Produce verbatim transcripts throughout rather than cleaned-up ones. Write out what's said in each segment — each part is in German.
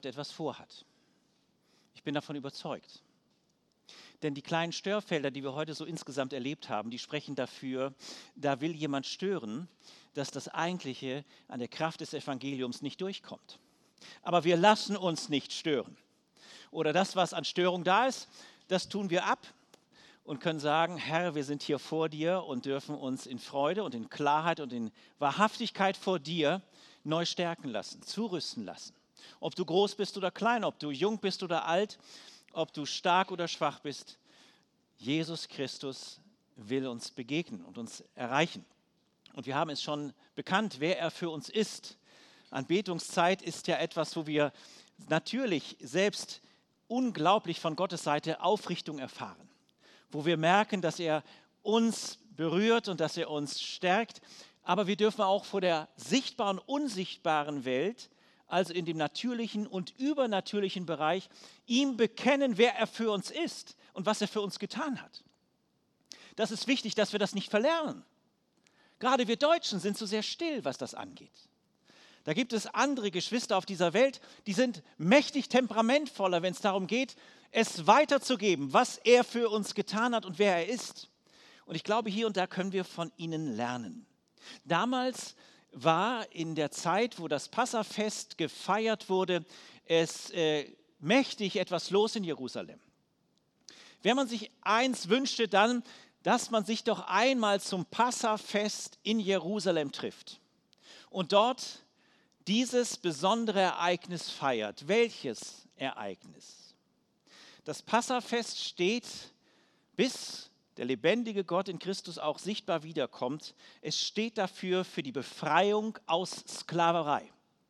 etwas vorhat. Ich bin davon überzeugt. Denn die kleinen Störfelder, die wir heute so insgesamt erlebt haben, die sprechen dafür, da will jemand stören, dass das Eigentliche an der Kraft des Evangeliums nicht durchkommt. Aber wir lassen uns nicht stören. Oder das, was an Störung da ist, das tun wir ab und können sagen, Herr, wir sind hier vor dir und dürfen uns in Freude und in Klarheit und in Wahrhaftigkeit vor dir neu stärken lassen, zurüsten lassen. Ob du groß bist oder klein, ob du jung bist oder alt, ob du stark oder schwach bist, Jesus Christus will uns begegnen und uns erreichen. Und wir haben es schon bekannt, wer er für uns ist. Anbetungszeit ist ja etwas, wo wir natürlich selbst unglaublich von Gottes Seite Aufrichtung erfahren, wo wir merken, dass er uns berührt und dass er uns stärkt. Aber wir dürfen auch vor der sichtbaren und unsichtbaren Welt, also in dem natürlichen und übernatürlichen Bereich, ihm bekennen, wer er für uns ist und was er für uns getan hat. Das ist wichtig, dass wir das nicht verlernen. Gerade wir Deutschen sind so sehr still, was das angeht. Da gibt es andere Geschwister auf dieser Welt, die sind mächtig temperamentvoller, wenn es darum geht, es weiterzugeben, was er für uns getan hat und wer er ist. Und ich glaube, hier und da können wir von ihnen lernen. Damals war in der Zeit, wo das Passafest gefeiert wurde, es äh, mächtig etwas los in Jerusalem. Wenn man sich eins wünschte, dann, dass man sich doch einmal zum Passafest in Jerusalem trifft und dort dieses besondere Ereignis feiert. Welches Ereignis? Das Passafest steht, bis der lebendige Gott in Christus auch sichtbar wiederkommt. Es steht dafür für die Befreiung aus Sklaverei.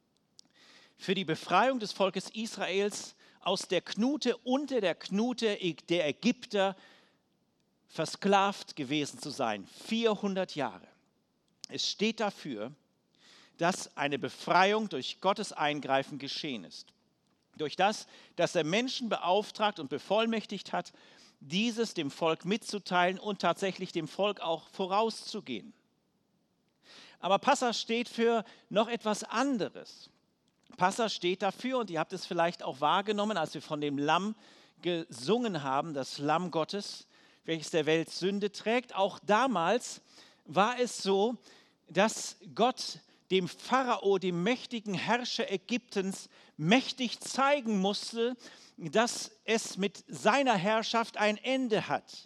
Für die Befreiung des Volkes Israels aus der Knute, unter der Knute der Ägypter versklavt gewesen zu sein. vierhundert Jahre. Es steht dafür, dass eine Befreiung durch Gottes Eingreifen geschehen ist. Durch das, dass er Menschen beauftragt und bevollmächtigt hat, dieses dem Volk mitzuteilen und tatsächlich dem Volk auch vorauszugehen. Aber Passa steht für noch etwas anderes. Passa steht dafür, und ihr habt es vielleicht auch wahrgenommen, als wir von dem Lamm gesungen haben, das Lamm Gottes, welches der Welt Sünde trägt. Auch damals war es so, dass Gott dem Pharao, dem mächtigen Herrscher Ägyptens, mächtig zeigen musste, dass es mit seiner Herrschaft ein Ende hat.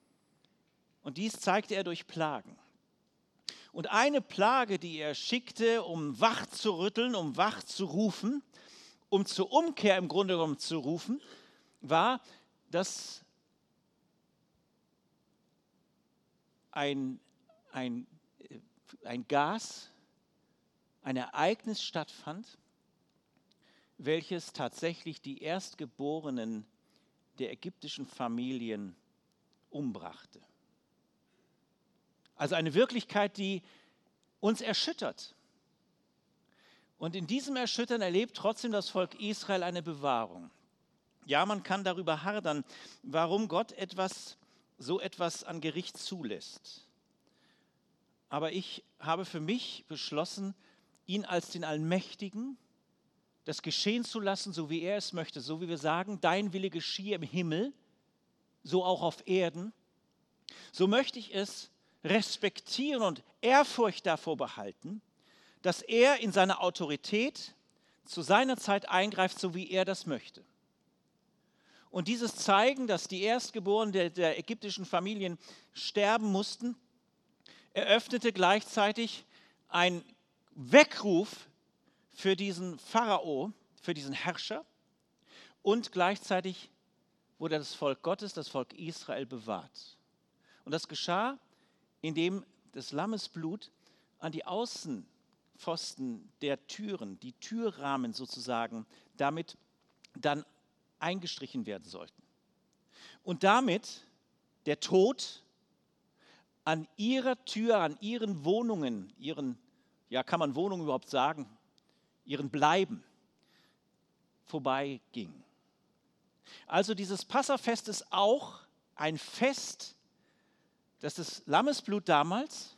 Und dies zeigte er durch Plagen. Und eine Plage, die er schickte, um wach zu rütteln, um wach zu rufen, um zur Umkehr im Grunde genommen zu rufen, war, dass ein, ein, ein Gas, ein Ereignis stattfand, welches tatsächlich die Erstgeborenen der ägyptischen Familien umbrachte. Also eine Wirklichkeit, die uns erschüttert. Und in diesem Erschüttern erlebt trotzdem das Volk Israel eine Bewahrung. Ja, man kann darüber hadern, warum Gott etwas, so etwas an Gericht zulässt. Aber ich habe für mich beschlossen, ihn als den Allmächtigen, das geschehen zu lassen, so wie er es möchte, so wie wir sagen, dein Wille geschehe im Himmel, so auch auf Erden. So möchte ich es respektieren und Ehrfurcht davor behalten, dass er in seiner Autorität zu seiner Zeit eingreift, so wie er das möchte. Und dieses Zeigen, dass die Erstgeborenen der, der ägyptischen Familien sterben mussten, eröffnete gleichzeitig ein Weckruf für diesen Pharao, für diesen Herrscher, und gleichzeitig wurde das Volk Gottes, das Volk Israel bewahrt. Und das geschah, indem das Lammesblut an die Außenpfosten der Türen, die Türrahmen sozusagen, damit dann eingestrichen werden sollten. Und damit der Tod an ihrer Tür, an ihren Wohnungen, ihren, ja, kann man Wohnungen überhaupt sagen, ihren Bleiben vorbeiging. Also dieses Passafest ist auch ein Fest, dass das Lammesblut damals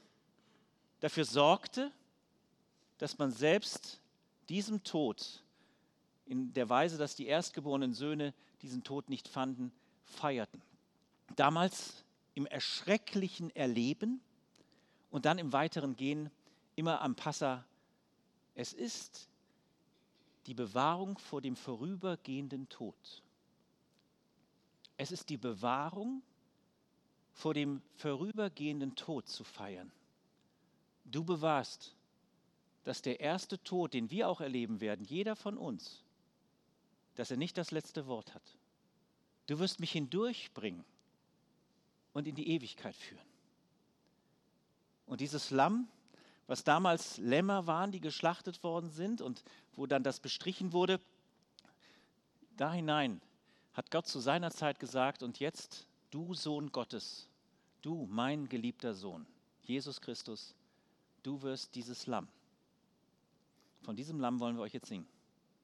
dafür sorgte, dass man selbst diesem Tod in der Weise, dass die erstgeborenen Söhne diesen Tod nicht fanden, feierten. Damals im erschrecklichen Erleben und dann im weiteren Gehen immer am Passa. Es ist die Bewahrung vor dem vorübergehenden Tod. Es ist die Bewahrung vor dem vorübergehenden Tod zu feiern. Du bewahrst, dass der erste Tod, den wir auch erleben werden, jeder von uns, dass er nicht das letzte Wort hat. Du wirst mich hindurchbringen und in die Ewigkeit führen. Und dieses Lamm, was damals Lämmer waren, die geschlachtet worden sind und wo dann das bestrichen wurde, da hinein hat Gott zu seiner Zeit gesagt, und jetzt, du Sohn Gottes, du mein geliebter Sohn, Jesus Christus, du wirst dieses Lamm. Von diesem Lamm wollen wir euch jetzt singen.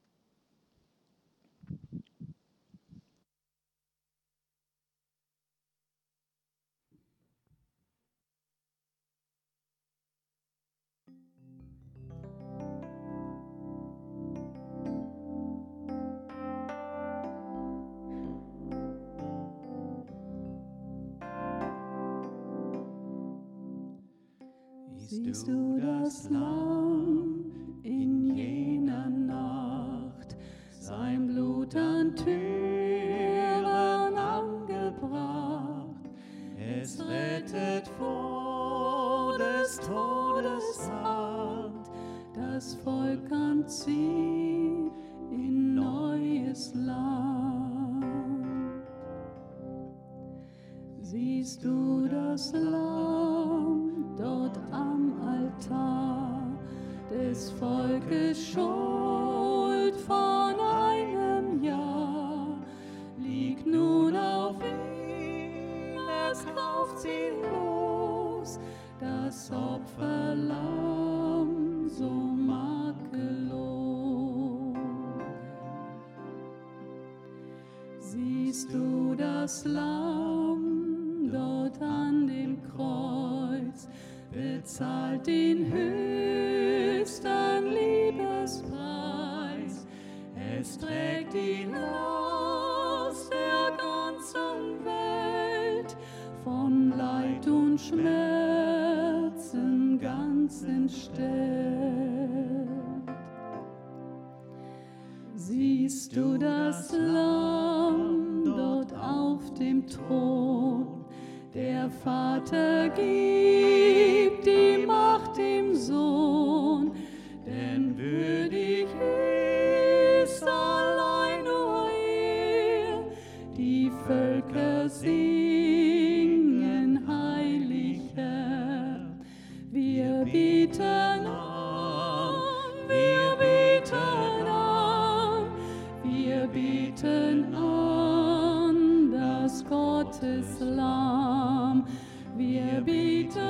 Siehst du das Lamm in jener Nacht, sein Blut an Türen angebracht? Es rettet vor des Todes Hand, das Volk kann ziehen in neues Land. Siehst du das Lamm dort am Altar, des Volkes Schuld von einem Jahr, liegt nun auf ihm, es kauft sie los, das Opferlamm so makellos. Siehst du das Lamm dort an dem Kreuz, bezahlt den höchsten Liebespreis. Es trägt ihn aus der ganzen Welt, von Leid und Schmerzen ganz entstellt. Siehst du das Lamm dort auf dem Thron? Der Vater gibt die Macht dem Sohn, denn würdig ist allein nur er. Die Völker singen heilig Herr. Wir beten an, wir beten an, wir beten an das Gotteslamm. Wir beten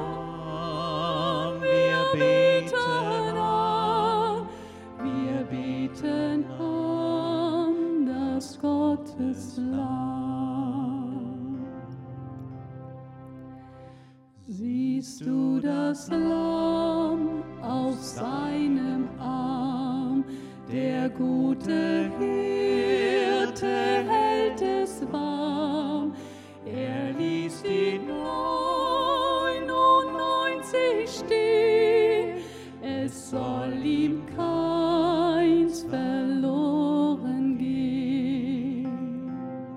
an, wir beten an, wir beten an das Gotteslamm. Siehst du das Lamm auf seinem Arm, der gute Hirte hält es warm. Er ließ die neunundneunzig stehen, es soll ihm keins verloren gehen.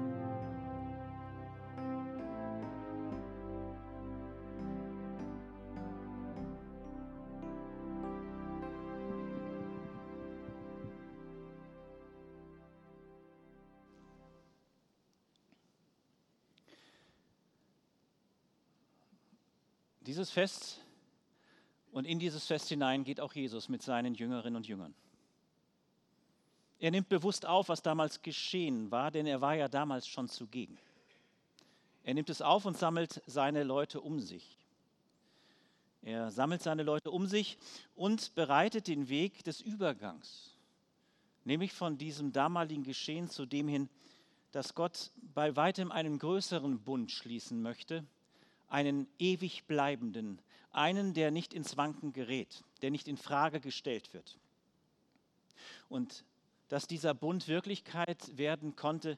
Dieses Fest und in dieses Fest hinein geht auch Jesus mit seinen Jüngerinnen und Jüngern. Er nimmt bewusst auf, was damals geschehen war, denn er war ja damals schon zugegen. Er nimmt es auf und sammelt seine Leute um sich. Er sammelt seine Leute um sich und bereitet den Weg des Übergangs, nämlich von diesem damaligen Geschehen zu dem hin, dass Gott bei weitem einen größeren Bund schließen möchte, einen ewig bleibenden, einen, der nicht ins Wanken gerät, der nicht in Frage gestellt wird. Und dass dieser Bund Wirklichkeit werden konnte,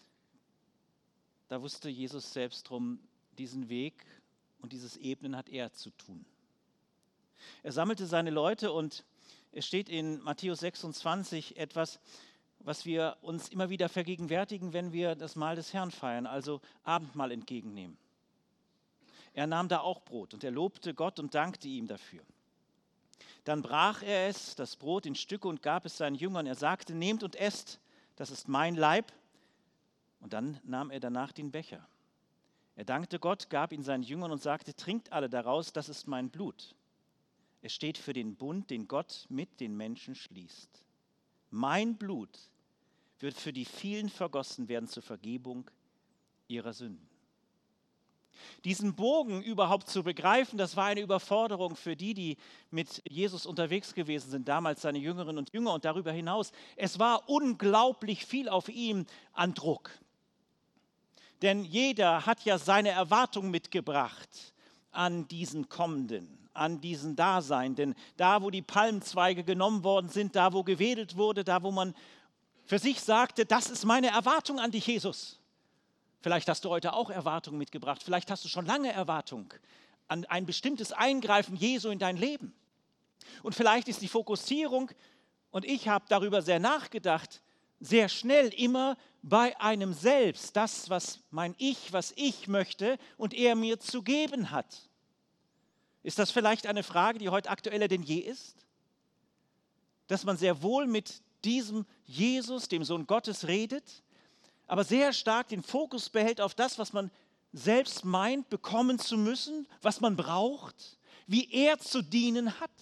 da wusste Jesus selbst drum, diesen Weg und dieses Ebnen hat er zu tun. Er sammelte seine Leute und es steht in Matthäus sechsundzwanzig etwas, was wir uns immer wieder vergegenwärtigen, wenn wir das Mahl des Herrn feiern, also Abendmahl entgegennehmen. Er nahm da auch Brot und er lobte Gott und dankte ihm dafür. Dann brach er es, das Brot, in Stücke und gab es seinen Jüngern. Er sagte, nehmt und esst, das ist mein Leib. Und dann nahm er danach den Becher. Er dankte Gott, gab ihn seinen Jüngern und sagte, trinkt alle daraus, das ist mein Blut. Es steht für den Bund, den Gott mit den Menschen schließt. Mein Blut wird für die vielen vergossen werden zur Vergebung ihrer Sünden. Diesen Bogen überhaupt zu begreifen, das war eine Überforderung für die, die mit Jesus unterwegs gewesen sind, damals seine Jüngerinnen und Jünger und darüber hinaus. Es war unglaublich viel auf ihm an Druck. Denn jeder hat ja seine Erwartung mitgebracht an diesen Kommenden, an diesen Dasein. Denn da, wo die Palmzweige genommen worden sind, da, wo gewedelt wurde, da, wo man für sich sagte, das ist meine Erwartung an dich, Jesus. Vielleicht hast du heute auch Erwartungen mitgebracht. Vielleicht hast du schon lange Erwartung an ein bestimmtes Eingreifen Jesu in dein Leben. Und vielleicht ist die Fokussierung, und ich habe darüber sehr nachgedacht, sehr schnell immer bei einem selbst, das, was mein Ich, was ich möchte und er mir zu geben hat. Ist das vielleicht eine Frage, die heute aktueller denn je ist? Dass man sehr wohl mit diesem Jesus, dem Sohn Gottes, redet, aber sehr stark den Fokus behält auf das, was man selbst meint, bekommen zu müssen, was man braucht, wie er zu dienen hat.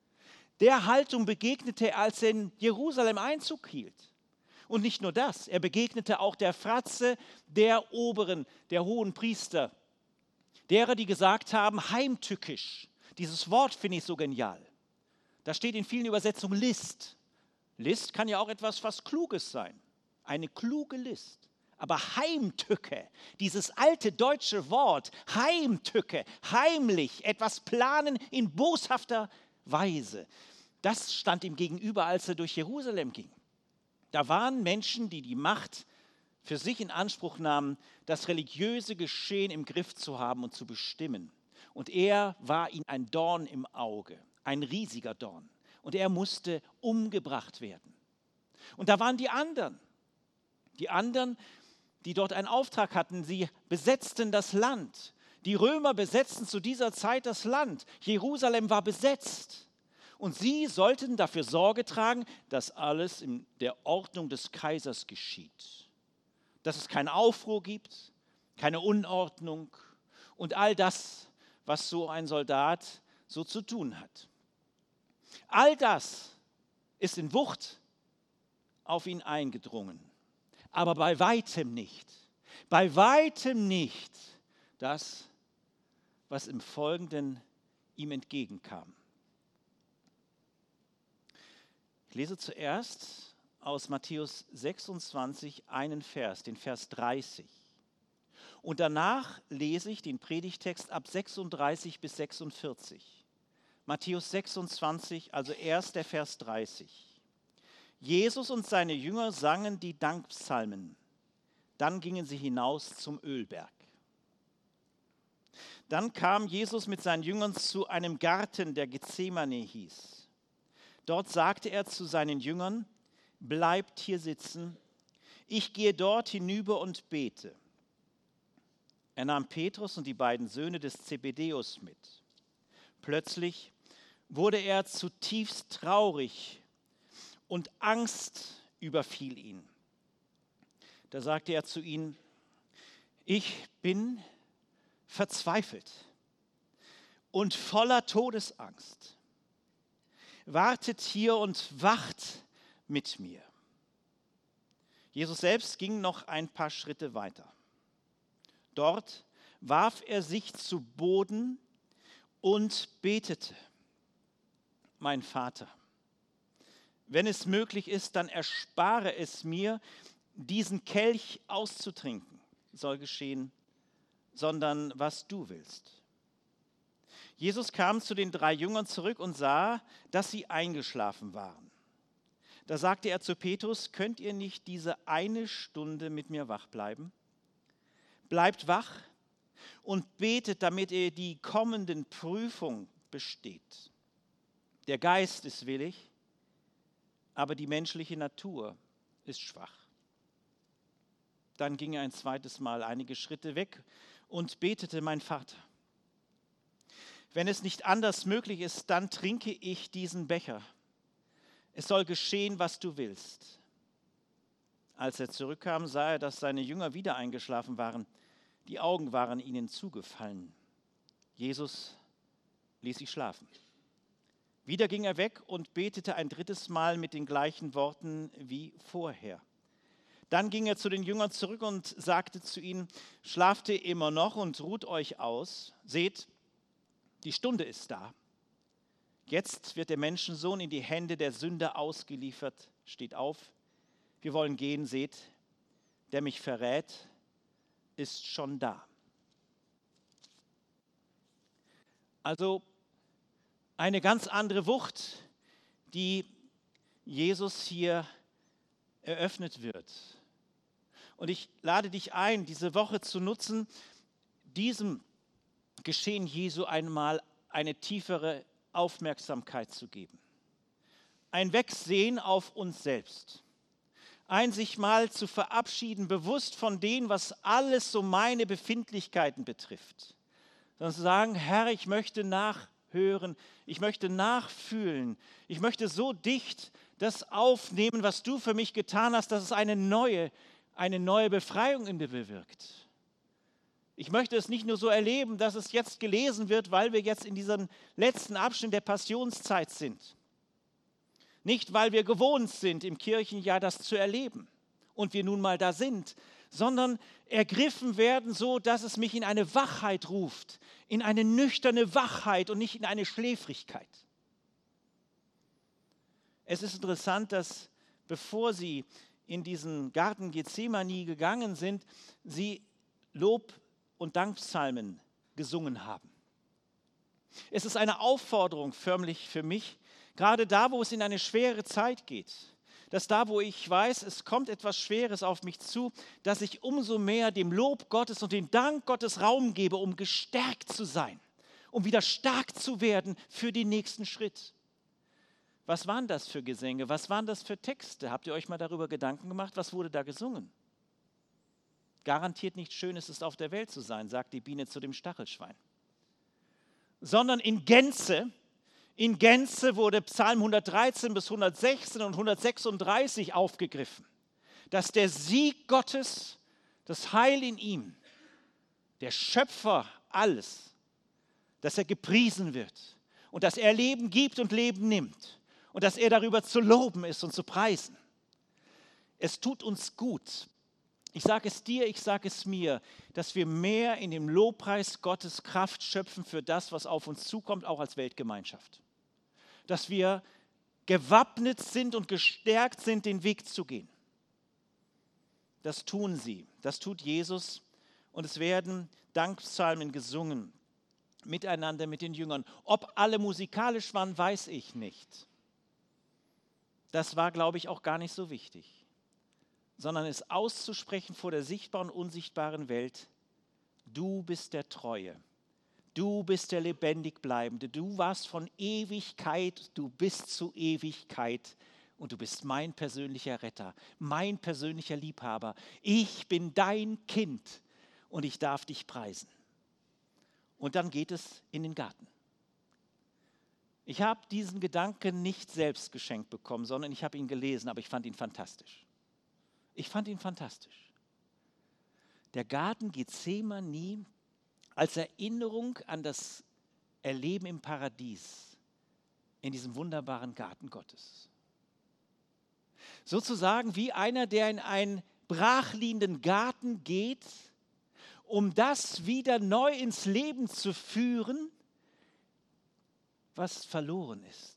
Der Haltung begegnete er, als er in Jerusalem Einzug hielt. Und nicht nur das, er begegnete auch der Fratze der Oberen, der hohen Priester, derer, die gesagt haben, heimtückisch. Dieses Wort finde ich so genial. Da steht in vielen Übersetzungen List. List kann ja auch etwas fast Kluges sein. Eine kluge List. Aber Heimtücke, dieses alte deutsche Wort, Heimtücke, heimlich, etwas planen in boshafter Weise, das stand ihm gegenüber, als er durch Jerusalem ging. Da waren Menschen, die die Macht für sich in Anspruch nahmen, das religiöse Geschehen im Griff zu haben und zu bestimmen. Und er war ihnen ein Dorn im Auge, ein riesiger Dorn. Und er musste umgebracht werden. Und da waren die anderen. Die anderen, die dort einen Auftrag hatten, sie besetzten das Land. Die Römer besetzten zu dieser Zeit das Land. Jerusalem war besetzt. Und sie sollten dafür Sorge tragen, dass alles in der Ordnung des Kaisers geschieht. Dass es keinen Aufruhr gibt, keine Unordnung und all das, was so ein Soldat so zu tun hat. All das ist in Wucht auf ihn eingedrungen. Aber bei weitem nicht, bei weitem nicht das, was im Folgenden ihm entgegenkam. Ich lese zuerst aus Matthäus sechsundzwanzig einen Vers, den Vers dreißig. Und danach lese ich den Predigtext ab sechsunddreißig bis sechsundvierzig. Matthäus sechsundzwanzig, also erst der Vers dreißig. Jesus und seine Jünger sangen die Dankpsalmen. Dann gingen sie hinaus zum Ölberg. Dann kam Jesus mit seinen Jüngern zu einem Garten, der Gethsemane hieß. Dort sagte er zu seinen Jüngern, bleibt hier sitzen, ich gehe dort hinüber und bete. Er nahm Petrus und die beiden Söhne des Zebedäus mit. Plötzlich wurde er zutiefst traurig und Angst überfiel ihn. Da sagte er zu ihnen, ich bin verzweifelt und voller Todesangst. Wartet hier und wacht mit mir. Jesus selbst ging noch ein paar Schritte weiter. Dort warf er sich zu Boden und betete. Mein Vater, wenn es möglich ist, dann erspare es mir, diesen Kelch auszutrinken, soll geschehen, sondern was du willst. Jesus kam zu den drei Jüngern zurück und sah, dass sie eingeschlafen waren. Da sagte er zu Petrus, könnt ihr nicht diese eine Stunde mit mir wach bleiben? Bleibt wach und betet, damit ihr die kommenden Prüfungen besteht. Der Geist ist willig, aber die menschliche Natur ist schwach. Dann ging er ein zweites Mal einige Schritte weg und betete, mein Vater, wenn es nicht anders möglich ist, dann trinke ich diesen Becher. Es soll geschehen, was du willst. Als er zurückkam, sah er, dass seine Jünger wieder eingeschlafen waren. Die Augen waren ihnen zugefallen. Jesus ließ sie schlafen. Wieder ging er weg und betete ein drittes Mal mit den gleichen Worten wie vorher. Dann ging er zu den Jüngern zurück und sagte zu ihnen, schlaft ihr immer noch und ruht euch aus? Seht, die Stunde ist da. Jetzt wird der Menschensohn in die Hände der Sünder ausgeliefert. Steht auf, wir wollen gehen, seht, der mich verrät, ist schon da. Also eine ganz andere Wucht, die Jesus hier eröffnet wird. Und ich lade dich ein, diese Woche zu nutzen, diesem Geschehen Jesu einmal eine tiefere Aufmerksamkeit zu geben. Ein Wegsehen auf uns selbst. Ein sich mal zu verabschieden, bewusst von dem, was alles so meine Befindlichkeiten betrifft. Sondern zu sagen, Herr, ich möchte nachhören, ich möchte nachfühlen, ich möchte so dicht das aufnehmen, was du für mich getan hast, dass es eine neue, eine neue Befreiung in mir bewirkt. Ich möchte es nicht nur so erleben, dass es jetzt gelesen wird, weil wir jetzt in diesem letzten Abschnitt der Passionszeit sind. Nicht, weil wir gewohnt sind, im Kirchenjahr das zu erleben und wir nun mal da sind, sondern ergriffen werden so, dass es mich in eine Wachheit ruft, in eine nüchterne Wachheit und nicht in eine Schläfrigkeit. Es ist interessant, dass bevor sie in diesen Garten Gethsemane gegangen sind, sie Lob und Dankpsalmen gesungen haben. Es ist eine Aufforderung förmlich für mich, gerade da, wo es in eine schwere Zeit geht, dass da, wo ich weiß, es kommt etwas Schweres auf mich zu, dass ich umso mehr dem Lob Gottes und dem Dank Gottes Raum gebe, um gestärkt zu sein, um wieder stark zu werden für den nächsten Schritt. Was waren das für Gesänge? Was waren das für Texte? Habt ihr euch mal darüber Gedanken gemacht? Was wurde da gesungen? Garantiert nicht schön ist es, auf der Welt zu sein, sagt die Biene zu dem Stachelschwein. Sondern in Gänze, in Gänze wurde Psalm hundertdreizehn bis hundertsechzehn und hundertsechsunddreißig aufgegriffen, dass der Sieg Gottes, das Heil in ihm, der Schöpfer alles, dass er gepriesen wird und dass er Leben gibt und Leben nimmt und dass er darüber zu loben ist und zu preisen. Es tut uns gut. Ich sage es dir, ich sage es mir, dass wir mehr in dem Lobpreis Gottes Kraft schöpfen für das, was auf uns zukommt, auch als Weltgemeinschaft. Dass wir gewappnet sind und gestärkt sind, den Weg zu gehen. Das tun sie, das tut Jesus und es werden Dankpsalmen gesungen, miteinander mit den Jüngern. Ob alle musikalisch waren, weiß ich nicht. Das war, glaube ich, auch gar nicht so wichtig. Sondern es auszusprechen vor der sichtbaren und unsichtbaren Welt, du bist der Treue, du bist der lebendig Bleibende, du warst von Ewigkeit, du bist zu Ewigkeit und du bist mein persönlicher Retter, mein persönlicher Liebhaber. Ich bin dein Kind und ich darf dich preisen. Und dann geht es in den Garten. Ich habe diesen Gedanken nicht selbst geschenkt bekommen, sondern ich habe ihn gelesen, aber ich fand ihn fantastisch. Ich fand ihn fantastisch. Der Garten Gethsemane als Erinnerung an das Erleben im Paradies, in diesem wunderbaren Garten Gottes. Sozusagen wie einer, der in einen brachliegenden Garten geht, um das wieder neu ins Leben zu führen, was verloren ist.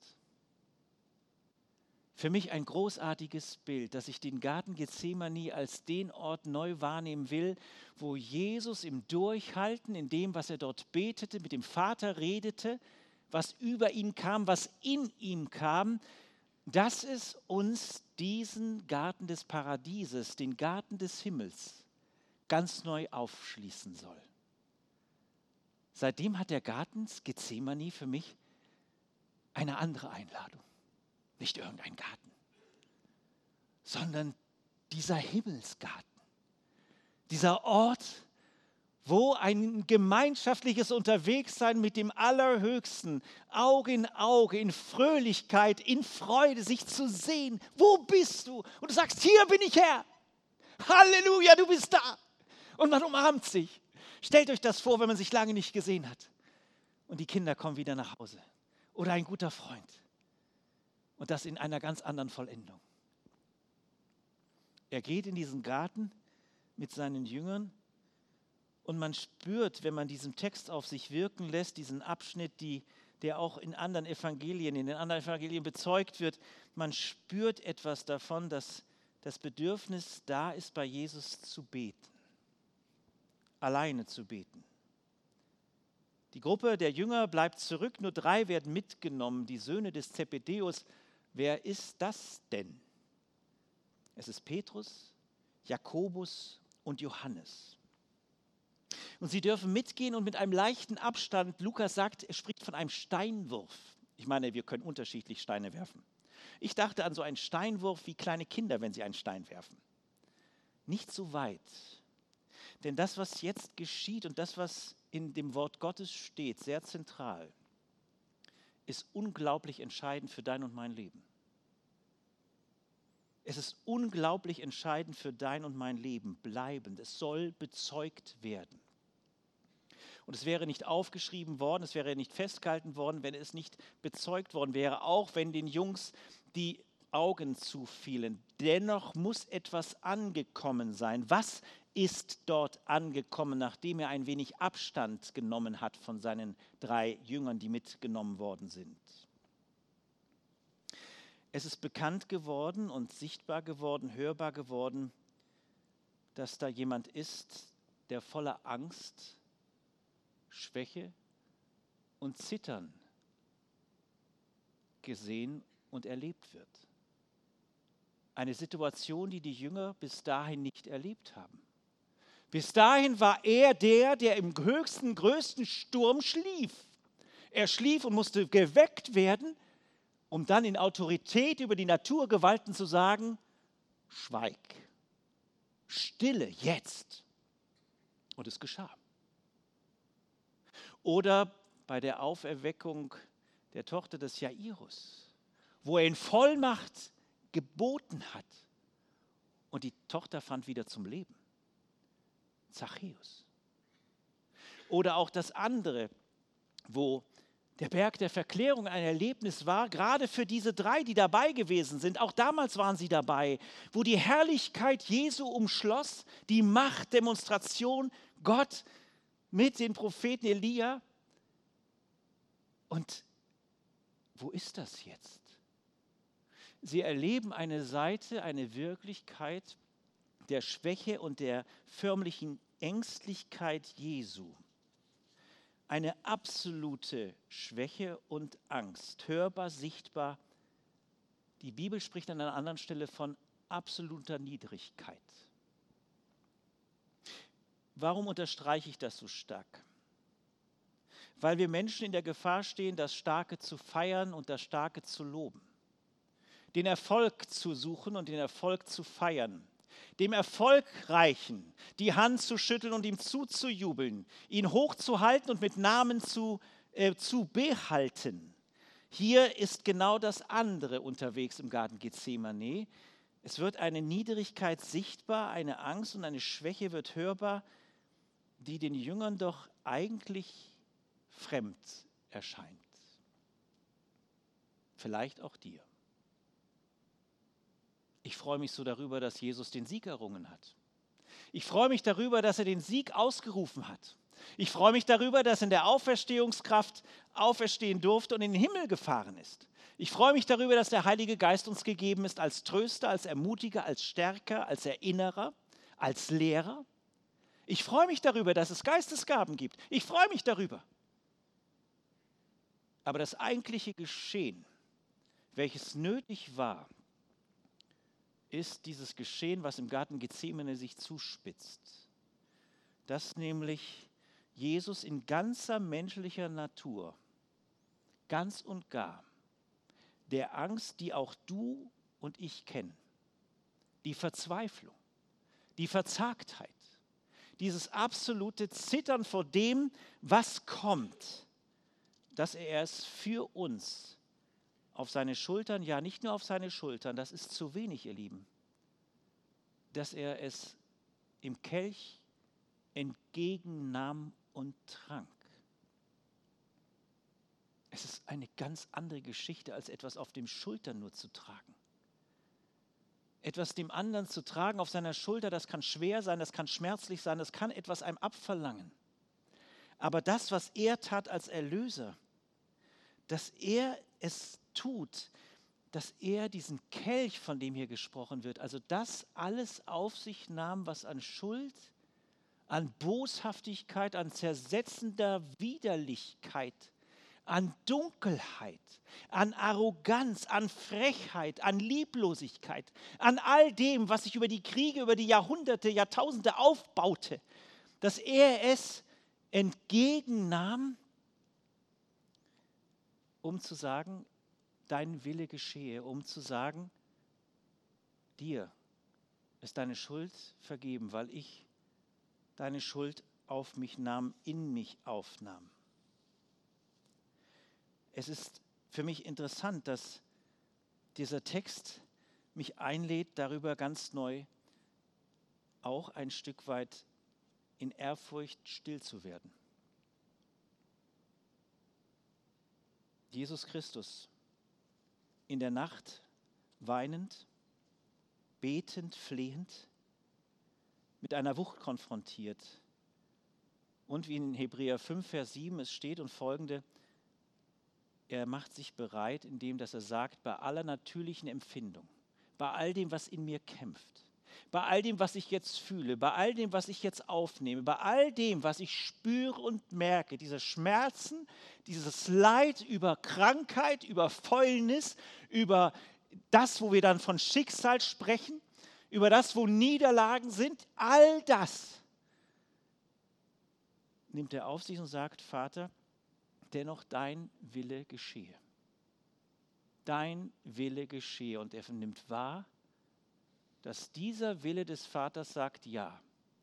Für mich ein großartiges Bild, dass ich den Garten Gethsemane als den Ort neu wahrnehmen will, wo Jesus im Durchhalten, in dem, was er dort betete, mit dem Vater redete, was über ihn kam, was in ihm kam, dass es uns diesen Garten des Paradieses, den Garten des Himmels, ganz neu aufschließen soll. Seitdem hat der Garten Gethsemane für mich eine andere Einladung. Nicht irgendein Garten, sondern dieser Himmelsgarten, dieser Ort, wo ein gemeinschaftliches Unterwegssein mit dem Allerhöchsten, Auge in Auge, in Fröhlichkeit, in Freude, sich zu sehen. Wo bist du? Und du sagst, hier bin ich, Herr. Halleluja, du bist da. Und man umarmt sich. Stellt euch das vor, wenn man sich lange nicht gesehen hat. Und die Kinder kommen wieder nach Hause. Oder ein guter Freund. Und das in einer ganz anderen Vollendung. Er geht in diesen Garten mit seinen Jüngern. Und man spürt, wenn man diesen Text auf sich wirken lässt, diesen Abschnitt, die, der auch in anderen Evangelien, in den anderen Evangelien bezeugt wird, man spürt etwas davon, dass das Bedürfnis da ist, bei Jesus zu beten, alleine zu beten. Die Gruppe der Jünger bleibt zurück, nur drei werden mitgenommen, die Söhne des Zebedäus. Wer ist das denn? Es ist Petrus, Jakobus und Johannes. Und sie dürfen mitgehen und mit einem leichten Abstand, Lukas sagt, er spricht von einem Steinwurf. Ich meine, wir können unterschiedlich Steine werfen. Ich dachte an so einen Steinwurf wie kleine Kinder, wenn sie einen Stein werfen. Nicht so weit. Denn das, was jetzt geschieht und das, was in dem Wort Gottes steht, sehr zentral, ist unglaublich entscheidend für dein und mein Leben. Es ist unglaublich entscheidend für dein und mein Leben, bleibend. Es soll bezeugt werden. Und es wäre nicht aufgeschrieben worden, es wäre nicht festgehalten worden, wenn es nicht bezeugt worden wäre, auch wenn den Jungs die Augen zufielen. Dennoch muss etwas angekommen sein. Was ist dort angekommen, nachdem er ein wenig Abstand genommen hat von seinen drei Jüngern, die mitgenommen worden sind? Es ist bekannt geworden und sichtbar geworden, hörbar geworden, dass da jemand ist, der voller Angst, Schwäche und Zittern gesehen und erlebt wird. Eine Situation, die die Jünger bis dahin nicht erlebt haben. Bis dahin war er der, der im höchsten, größten Sturm schlief. Er schlief und musste geweckt werden, um dann in Autorität über die Naturgewalten zu sagen, schweig, Stille jetzt. Und es geschah. Oder bei der Auferweckung der Tochter des Jairus, wo er in Vollmacht geboten hat und die Tochter fand wieder zum Leben. Zachäus. Oder auch das andere, wo der Berg der Verklärung ein Erlebnis war, gerade für diese drei, die dabei gewesen sind. Auch damals waren sie dabei, wo die Herrlichkeit Jesu umschloss, die Machtdemonstration, Gott mit den Propheten Elia. Und wo ist das jetzt? Sie erleben eine Seite, eine Wirklichkeit der Schwäche und der förmlichen Ängstlichkeit Jesu. Eine absolute Schwäche und Angst, hörbar, sichtbar. Die Bibel spricht an einer anderen Stelle von absoluter Niedrigkeit. Warum unterstreiche ich das so stark? Weil wir Menschen in der Gefahr stehen, das Starke zu feiern und das Starke zu loben. Den Erfolg zu suchen und den Erfolg zu feiern. Dem Erfolgreichen die Hand zu schütteln und ihm zuzujubeln, ihn hochzuhalten und mit Namen zu, äh, zu behalten. Hier ist genau das andere unterwegs im Garten Gethsemane. Es wird eine Niedrigkeit sichtbar, eine Angst und eine Schwäche wird hörbar, die den Jüngern doch eigentlich fremd erscheint. Vielleicht auch dir. Ich freue mich so darüber, dass Jesus den Sieg errungen hat. Ich freue mich darüber, dass er den Sieg ausgerufen hat. Ich freue mich darüber, dass er in der Auferstehungskraft auferstehen durfte und in den Himmel gefahren ist. Ich freue mich darüber, dass der Heilige Geist uns gegeben ist als Tröster, als Ermutiger, als Stärker, als Erinnerer, als Lehrer. Ich freue mich darüber, dass es Geistesgaben gibt. Ich freue mich darüber. Aber das eigentliche Geschehen welches nötig war, ist dieses Geschehen, was im Garten Gethsemane sich zuspitzt. Dass nämlich Jesus in ganzer menschlicher Natur, ganz und gar, der Angst, die auch du und ich kennen, die Verzweiflung, die Verzagtheit, dieses absolute Zittern vor dem, was kommt, dass er es für uns auf seine Schultern, ja nicht nur auf seine Schultern, das ist zu wenig, ihr Lieben, dass er es im Kelch entgegennahm und trank. Es ist eine ganz andere Geschichte, als etwas auf den Schultern nur zu tragen. Etwas dem anderen zu tragen auf seiner Schulter, das kann schwer sein, das kann schmerzlich sein, das kann etwas einem abverlangen. Aber das, was er tat als Erlöser, dass er es tut, dass er diesen Kelch, von dem hier gesprochen wird, also das alles auf sich nahm, was an Schuld, an Boshaftigkeit, an zersetzender Widerlichkeit, an Dunkelheit, an Arroganz, an Frechheit, an Lieblosigkeit, an all dem, was sich über die Kriege, über die Jahrhunderte, Jahrtausende aufbaute, dass er es entgegennahm, um zu sagen, dein Wille geschehe, um zu sagen, dir ist deine Schuld vergeben, weil ich deine Schuld auf mich nahm, in mich aufnahm. Es ist für mich interessant, dass dieser Text mich einlädt, darüber ganz neu auch ein Stück weit in Ehrfurcht still zu werden. Jesus Christus in der Nacht weinend, betend, flehend, mit einer Wucht konfrontiert. Und wie in Hebräer fünf, Vers sieben es steht und folgende, er macht sich bereit, indem dass er sagt, bei aller natürlichen Empfindung, bei all dem, was in mir kämpft, bei all dem, was ich jetzt fühle, bei all dem, was ich jetzt aufnehme, bei all dem, was ich spüre und merke, diese Schmerzen, dieses Leid über Krankheit, über Fäulnis, über das, wo wir dann von Schicksal sprechen, über das, wo Niederlagen sind, all das nimmt er auf sich und sagt, Vater, dennoch dein Wille geschehe. Dein Wille geschehe. Und er nimmt wahr, dass dieser Wille des Vaters sagt, ja,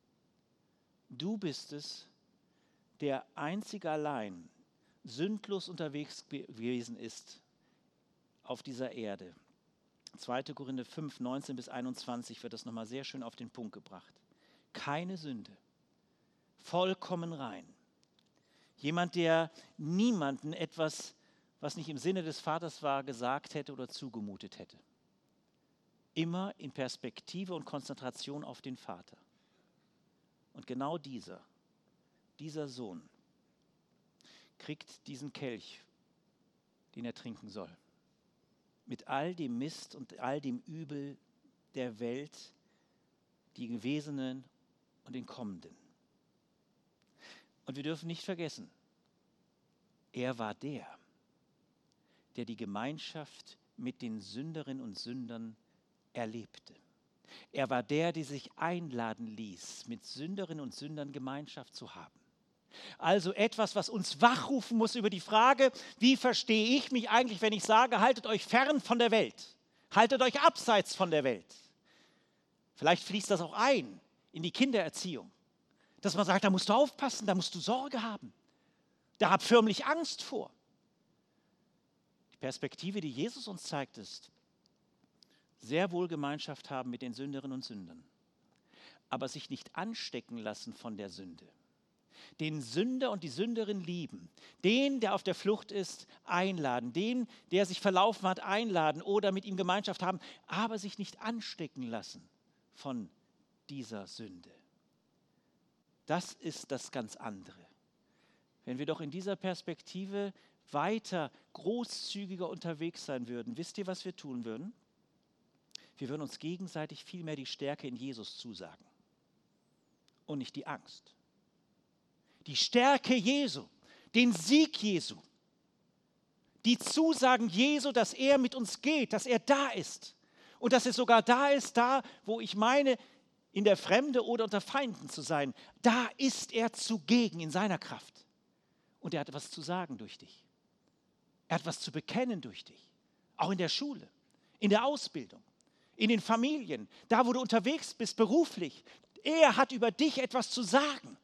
du bist es, der einzig allein sündlos unterwegs gewesen ist auf dieser Erde. zweiter Korinther fünf, neunzehn bis einundzwanzig wird das nochmal sehr schön auf den Punkt gebracht. Keine Sünde, vollkommen rein. Jemand, der niemanden etwas, was nicht im Sinne des Vaters war, gesagt hätte oder zugemutet hätte. Immer in Perspektive und Konzentration auf den Vater. Und genau dieser, dieser Sohn kriegt diesen Kelch, den er trinken soll. Mit all dem Mist und all dem Übel der Welt, die Gewesenen und den Kommenden. Und wir dürfen nicht vergessen, er war der, der die Gemeinschaft mit den Sünderinnen und Sündern erlebte. Er war der, der sich einladen ließ, mit Sünderinnen und Sündern Gemeinschaft zu haben. Also etwas, was uns wachrufen muss über die Frage, wie verstehe ich mich eigentlich, wenn ich sage, haltet euch fern von der Welt, haltet euch abseits von der Welt. Vielleicht fließt das auch ein in die Kindererziehung. Dass man sagt, da musst du aufpassen, da musst du Sorge haben. Da hab förmlich Angst vor. Die Perspektive, die Jesus uns zeigt, ist, sehr wohl Gemeinschaft haben mit den Sünderinnen und Sündern, aber sich nicht anstecken lassen von der Sünde. Den Sünder und die Sünderin lieben, den, der auf der Flucht ist, einladen, den, der sich verlaufen hat, einladen oder mit ihm Gemeinschaft haben, aber sich nicht anstecken lassen von dieser Sünde. Das ist das ganz andere. Wenn wir doch in dieser Perspektive weiter großzügiger unterwegs sein würden, wisst ihr, was wir tun würden? Wir würden uns gegenseitig viel mehr die Stärke in Jesus zusagen und nicht die Angst. Die Stärke Jesu, den Sieg Jesu, Die Zusagen Jesu, dass er mit uns geht, dass er da ist. Und dass er sogar da ist, da, wo ich meine, in der Fremde oder unter Feinden zu sein. Da ist er zugegen in seiner Kraft. Und er hat etwas zu sagen durch dich. Er hat etwas zu bekennen durch dich. Auch in der Schule, in der Ausbildung, in den Familien, da wo du unterwegs bist, beruflich. Er hat über dich etwas zu sagen.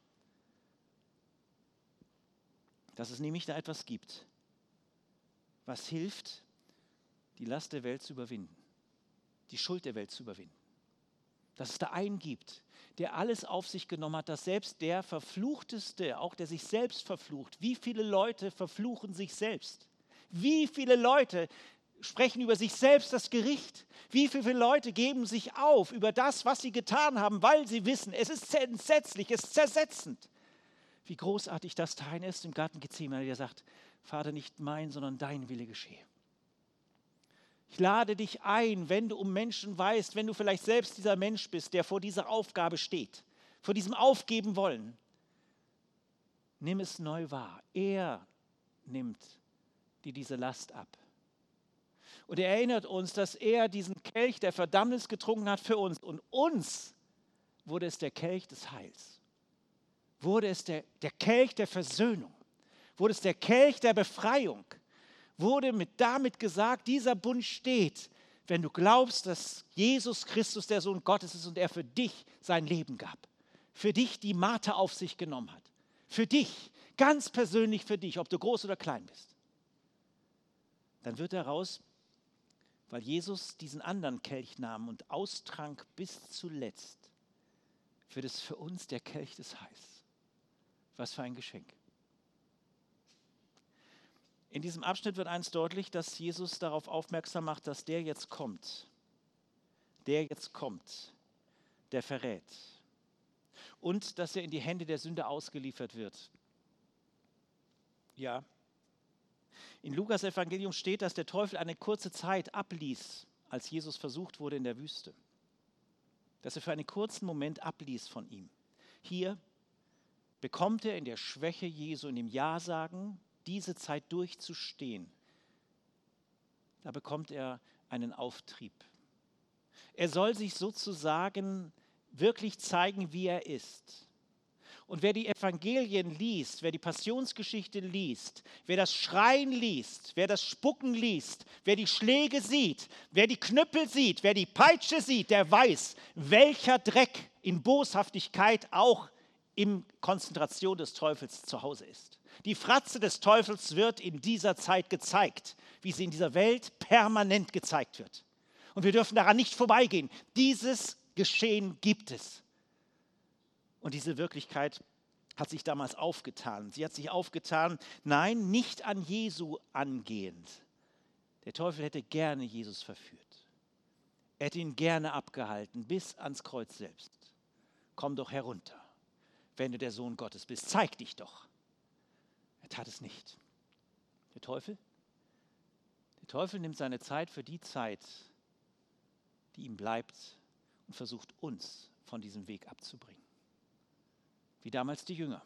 Dass es nämlich da etwas gibt, was hilft, die Last der Welt zu überwinden, die Schuld der Welt zu überwinden. Dass es da einen gibt, der alles auf sich genommen hat, dass selbst der Verfluchteste, auch der sich selbst verflucht, wie viele Leute verfluchen sich selbst? Wie viele Leute sprechen über sich selbst das Gericht? Wie viele Leute geben sich auf über das, was sie getan haben, weil sie wissen, es ist entsetzlich, es ist zersetzend. Wie großartig das Teil ist im Garten Gethsemane, der sagt, Vater, nicht mein, sondern dein Wille geschehe. Ich lade dich ein, wenn du um Menschen weißt, wenn du vielleicht selbst dieser Mensch bist, der vor dieser Aufgabe steht, vor diesem Aufgeben wollen, nimm es neu wahr. Er nimmt dir diese Last ab. Und er erinnert uns, dass er diesen Kelch der Verdammnis getrunken hat für uns. Und uns wurde es der Kelch des Heils. Wurde es der, der Kelch der Versöhnung. Wurde es der Kelch der Befreiung. Wurde mit damit gesagt, dieser Bund steht, wenn du glaubst, dass Jesus Christus der Sohn Gottes ist und er für dich sein Leben gab. Für dich die Marter auf sich genommen hat. Für dich, ganz persönlich für dich, ob du groß oder klein bist. Dann wird daraus, weil Jesus diesen anderen Kelch nahm und austrank bis zuletzt, wird es für uns der Kelch des Heils. Was für ein Geschenk. In diesem Abschnitt wird eins deutlich, dass Jesus darauf aufmerksam macht, dass der jetzt kommt, der jetzt kommt, der verrät. Und dass er in die Hände der Sünder ausgeliefert wird. Ja, in Lukas Evangelium steht, dass der Teufel eine kurze Zeit abließ, als Jesus versucht wurde in der Wüste. Dass er für einen kurzen Moment abließ von ihm. Hier bekommt er in der Schwäche Jesu, in dem Ja-Sagen, diese Zeit durchzustehen. Da bekommt er einen Auftrieb. Er soll sich sozusagen wirklich zeigen, wie er ist. Und wer die Evangelien liest, wer die Passionsgeschichte liest, wer das Schreien liest, wer das Spucken liest, wer die Schläge sieht, wer die Knüppel sieht, wer die Peitsche sieht, der weiß, welcher Dreck in Boshaftigkeit auch in Konzentration des Teufels zu Hause ist. Die Fratze des Teufels wird in dieser Zeit gezeigt, wie sie in dieser Welt permanent gezeigt wird. Und wir dürfen daran nicht vorbeigehen. Dieses Geschehen gibt es. Und diese Wirklichkeit hat sich damals aufgetan. Sie hat sich aufgetan, nein, nicht an Jesu angehend. Der Teufel hätte gerne Jesus verführt. Er hätte ihn gerne abgehalten, bis ans Kreuz selbst. Komm doch herunter, wenn du der Sohn Gottes bist. Zeig dich doch. Er tat es nicht. Der Teufel? Der Teufel nimmt seine Zeit für die Zeit, die ihm bleibt und versucht uns von diesem Weg abzubringen. Wie damals die Jünger,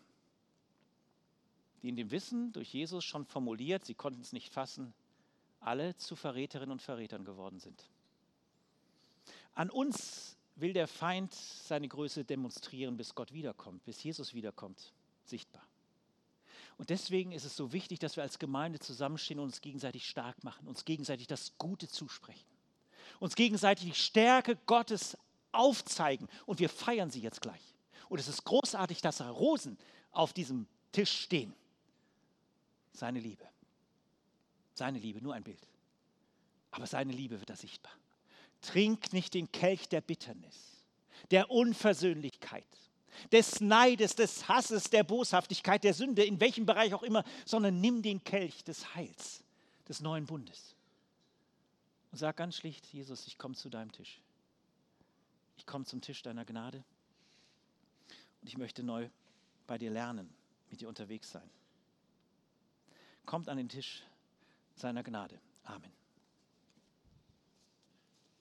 die in dem Wissen durch Jesus schon formuliert, sie konnten es nicht fassen, alle zu Verräterinnen und Verrätern geworden sind. An uns will der Feind seine Größe demonstrieren, bis Gott wiederkommt, bis Jesus wiederkommt, sichtbar. Und deswegen ist es so wichtig, dass wir als Gemeinde zusammenstehen und uns gegenseitig stark machen, uns gegenseitig das Gute zusprechen, uns gegenseitig die Stärke Gottes aufzeigen. Und wir feiern sie jetzt gleich. Und es ist großartig, dass Rosen auf diesem Tisch stehen. Seine Liebe. Seine Liebe, nur ein Bild. Aber seine Liebe wird da sichtbar. Trink nicht den Kelch der Bitternis, der Unversöhnlichkeit, des Neides, des Hasses, der Boshaftigkeit, der Sünde, in welchem Bereich auch immer, sondern nimm den Kelch des Heils, des neuen Bundes. Und sag ganz schlicht, Jesus, ich komme zu deinem Tisch. Ich komme zum Tisch deiner Gnade. Und ich möchte neu bei dir lernen, mit dir unterwegs sein. Kommt an den Tisch seiner Gnade. Amen.